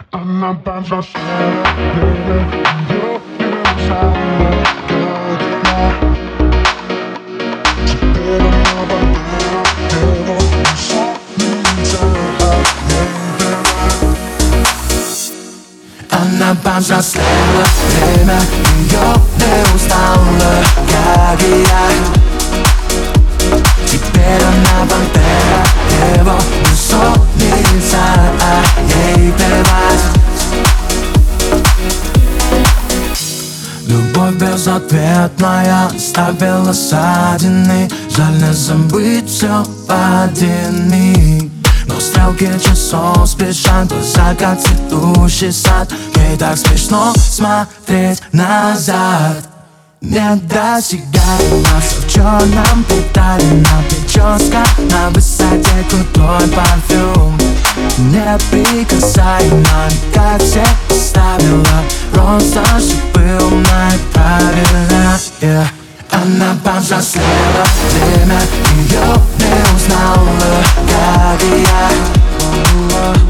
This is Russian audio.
Она повзрослела, время ее не узнала, как я. Теперь она болела, его лицо нельзя отменить. Она повзрослела, время ее не узнала, как и я. Теперь она бандера, его лицо нельзя ей плевать. Любовь безответная оставила ссадины. Жаль не забыть все в один миг. Но стрелки часов спешат, глаза как цветущий сад. Ей так смешно смотреть назад. Недосягаемо все в черном приталена прическа, на высоте крутой парфюм. Неприкасаемо, как все ставила, просто чтобы узнать правильно, yeah. Она повзрослела, время ее не узнала, как и я.